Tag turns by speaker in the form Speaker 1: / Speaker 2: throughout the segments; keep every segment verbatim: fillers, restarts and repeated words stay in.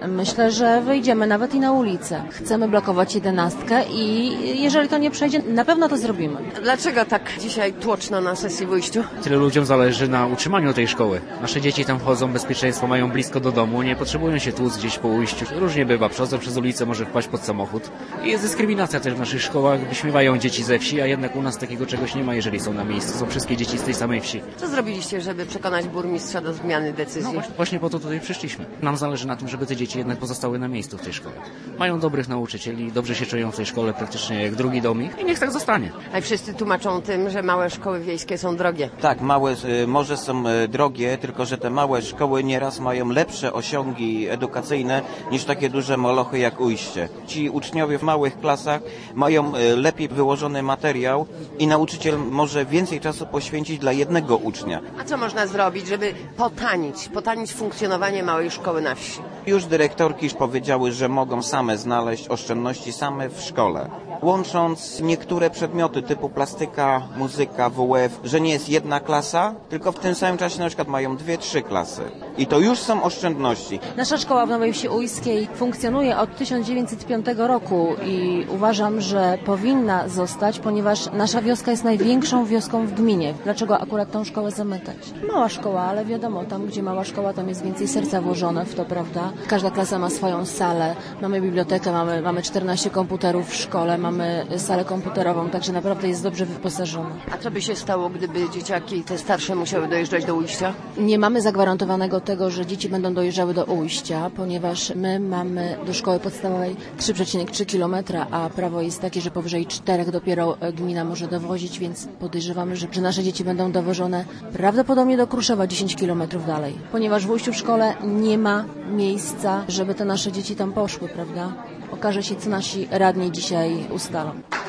Speaker 1: Myślę, że wyjdziemy nawet i na ulicę. Chcemy blokować jedenastkę i jeżeli to nie przejdzie, na pewno to zrobimy.
Speaker 2: Dlaczego tak dzisiaj tłoczno na sesji w Ujściu?
Speaker 3: Tyle ludziom zależy na utrzymaniu tej szkoły. Nasze dzieci tam wchodzą, bezpieczeństwo mają blisko do domu, nie potrzebują się tłuc gdzieś po Ujściu. Różnie bywa, przechodzą przez ulicę, może wpaść pod samochód. I jest dyskryminacja też w naszych szkołach. Wyśmiewają dzieci ze wsi, a jednak u nas takiego czegoś nie ma, jeżeli są na miejscu. Są wszystkie dzieci z tej samej wsi.
Speaker 2: Co zrobiliście, żeby przekonać burmistrza do zmiany decyzji?
Speaker 3: No właśnie, właśnie po to tutaj przyszliśmy. Nam zależy na tym, żeby te dzieci jednak pozostały na miejscu w tej szkole. Mają dobrych nauczycieli, dobrze się czują w tej szkole, praktycznie jak drugi dom ich i niech tak zostanie.
Speaker 2: A wszyscy tłumaczą tym, że małe szkoły wiejskie są drogie.
Speaker 4: Tak, małe y, może są y, drogie, tylko że te małe szkoły nieraz mają lepsze osiągi edukacyjne niż takie duże molochy jak Ujście. Ci uczniowie w małych klasach mają y, lepiej wyłożony materiał i nauczyciel może więcej czasu poświęcić dla jednego ucznia.
Speaker 2: A co można zrobić, żeby potanić, potanić funkcjonowanie małej szkoły na wsi?
Speaker 4: Już dyrektorki już powiedziały, że mogą same znaleźć oszczędności same w szkole. Łącząc niektóre przedmioty typu plastyka, muzyka, W F, że nie jest jedna klasa, tylko w tym samym czasie na przykład mają dwie, trzy klasy. I to już są oszczędności.
Speaker 1: Nasza szkoła w Nowej Wsi Ujskiej funkcjonuje od tysiąc dziewięćset piątego roku i uważam, że powinna zostać, ponieważ nasza wioska jest największą wioską w gminie. Dlaczego akurat tą szkołę zamykać? Mała szkoła, ale wiadomo, tam gdzie mała szkoła, tam jest więcej serca włożone w to, prawda? Każda klasa ma swoją salę, mamy bibliotekę, mamy, mamy czternaście komputerów w szkole, mamy salę komputerową, także naprawdę jest dobrze wyposażona.
Speaker 2: A co by się stało, gdyby dzieciaki te starsze musiały dojeżdżać do Ujścia?
Speaker 1: Nie mamy zagwarantowanego tego, że dzieci będą dojeżdżały do Ujścia, ponieważ my mamy do szkoły podstawowej trzy przecinek trzy kilometra, a prawo jest takie, że powyżej czterech dopiero gmina może dowozić, więc podejrzewamy, że, że nasze dzieci będą dowożone prawdopodobnie do Kruszewa dziesięć kilometrów dalej, ponieważ w Ujściu w szkole nie ma miejsca, żeby te nasze dzieci tam poszły, prawda? Okaże się, co nasi radni dzisiaj ustalą.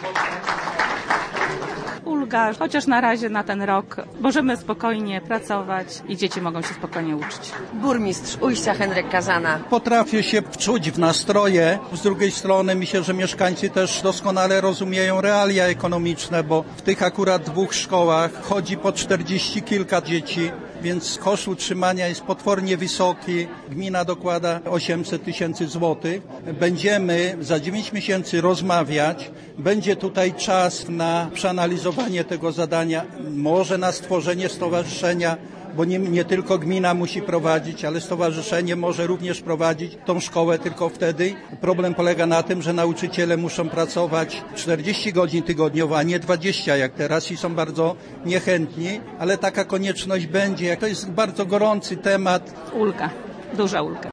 Speaker 5: Ulga, chociaż na razie na ten rok możemy spokojnie pracować i dzieci mogą się spokojnie uczyć.
Speaker 2: Burmistrz Ujścia Henryk Kazana.
Speaker 6: Potrafię się wczuć w nastroje. Z drugiej strony myślę, że mieszkańcy też doskonale rozumieją realia ekonomiczne, bo w tych akurat dwóch szkołach chodzi po czterdzieści kilka dzieci, więc koszt utrzymania jest potwornie wysoki. Gmina dokłada osiemset tysięcy złotych. Będziemy za dziewięć miesięcy rozmawiać. Będzie tutaj czas na przeanalizowanie tego zadania, może na stworzenie stowarzyszenia, bo nie, nie tylko gmina musi prowadzić, ale stowarzyszenie może również prowadzić tą szkołę, tylko wtedy problem polega na tym, że nauczyciele muszą pracować czterdzieści godzin tygodniowo, a nie dwadzieścia jak teraz i są bardzo niechętni, ale taka konieczność będzie. To jest bardzo gorący temat.
Speaker 5: Ulga, duża ulga.